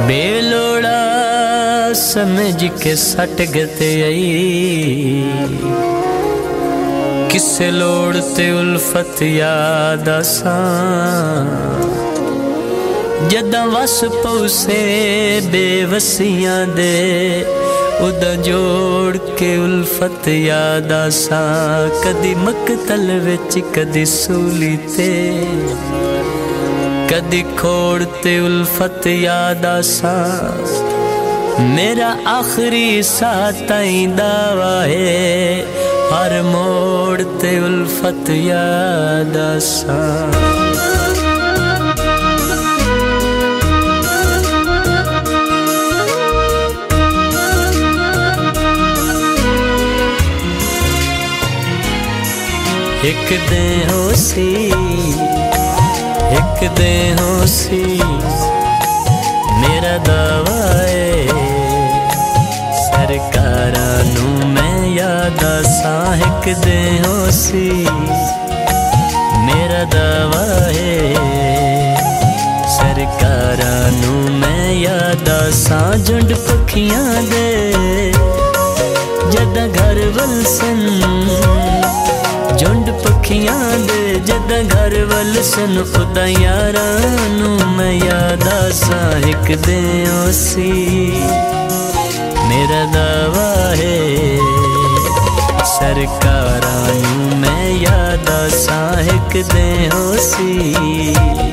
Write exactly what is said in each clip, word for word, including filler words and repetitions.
बेलोड़ा समझ के सट गते आई किसे लोड़ ते उल्फत याद आसा जदा वस पौसे बेवसियां दे उदा जोड़ के उल्फत याद आसा कदी मकतल विच कदी सूली ते कदी खोड़ ते उल्फत याद आसा मेरा आखिरी साथ दावा है हर मोड़ ते उल्फत याद आसा एक दे होसी एक दे होसी मेरा दावा है सरकारां नू मैं याद आसा एक दे होसी मेरा दावा है सरकारां नू मैं याद आसा झुंड पखियां दे जदा घर वल सन झुंड पखियां दे जदा घर वल सन उदा यारां नू मैं याद आसा एक दे ओसी मेरा दावा है सरकारां नू मैं याद आसा एक दे ओसी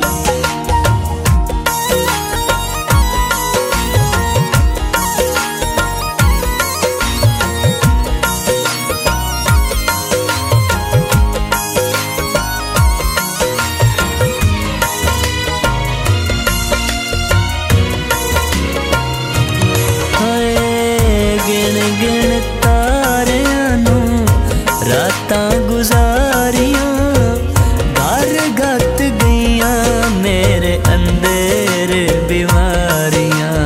रातां गुजारियां घर गत गईयां मेरे अंदर बीमारियां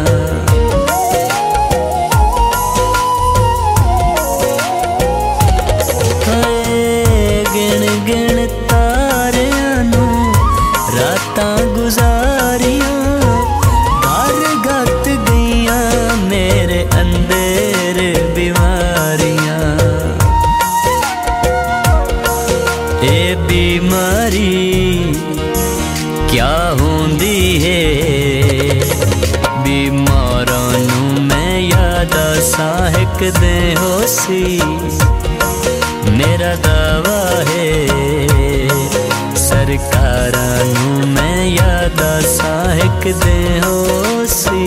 गिन गिन तारियां नू रातां गुजारियां घर गत गईयां मेरे अंदर बीमारियां ए बीमारी क्या होंदी है बीमारां नू मैं याद आसा एक दे होसी मेरा दावा है सरकारां नू मैं याद आसा एक दे होसी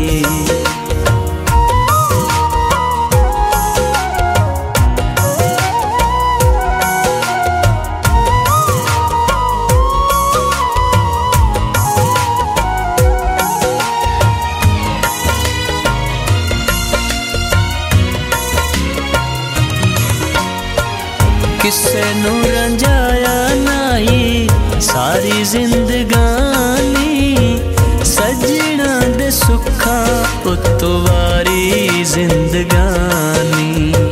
किसे नू रंजाया नहीं सारी जिंदगानी सजना दे सुखा उतवारी जिंदगानी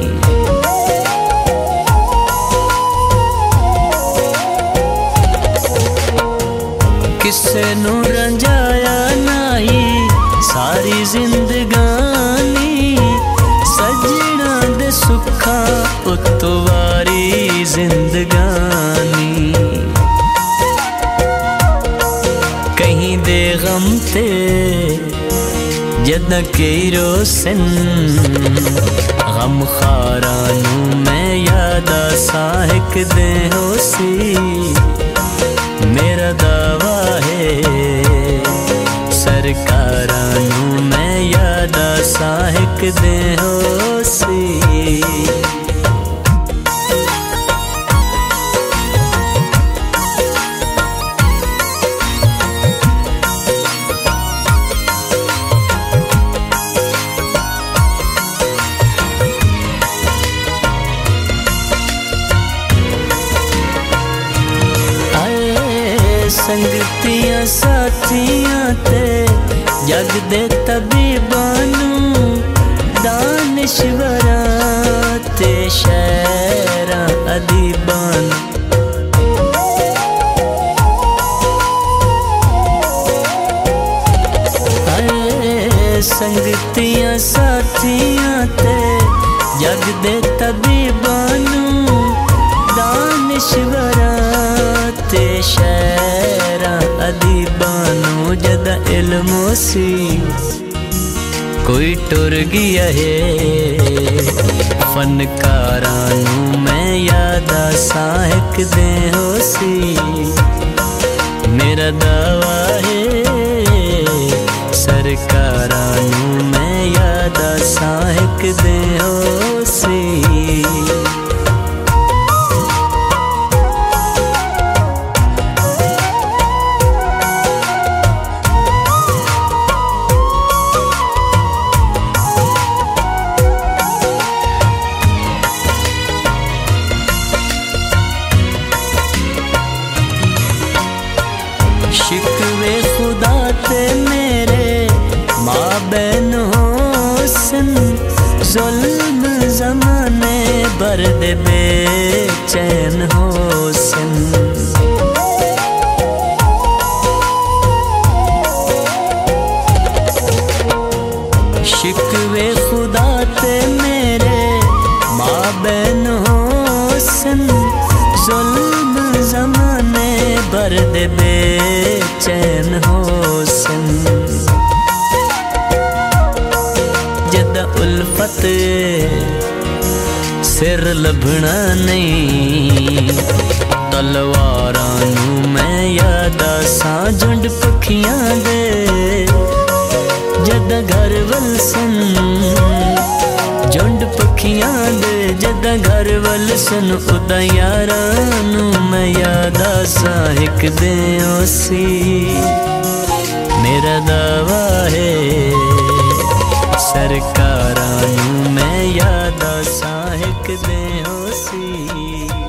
किसे नू रंजाया नहीं सारी जिंदगानी सजना दे सुखा उतवारी जिंदगानी कहीं दे गम ते जदा कई रोसन गम खारां नू मैं याद आसा एक दे होसी मेरा दावा है सरकारां नू मैं याद आसा एक दे होसी संगतियां साथियां ते जग दे तबीबां नू दानिशवरां ते शायरां अदीबां अदीबां नूं जदा इल्म सी कोई टुर गया है फनकारां नूं मैं याद आसां हिक दे होसी मेरा दावा है सरकारां नूं मैं याद आसां हिक दे होसी शिकवे खुदा ते मेरे माँ बहन होसन जुल्म ज़माने बर्द बेचैन होसन शिकवे खुदा ते मेरे माँ बहन होसन जुल्म ज़माने बर्द बेचैन होसन जदा उल्फत सिर लभना नहीं तलवारां नूं मैं याद आसां झुंड पखियां दे जदा घर वलसन झुंड पखियां दे जदा घर वलसन उदा यारां नूं मैं याद आसां हिक दे होसी मेरा दावा है सरकारां नूं मैं याद आसां हिक दे होसी।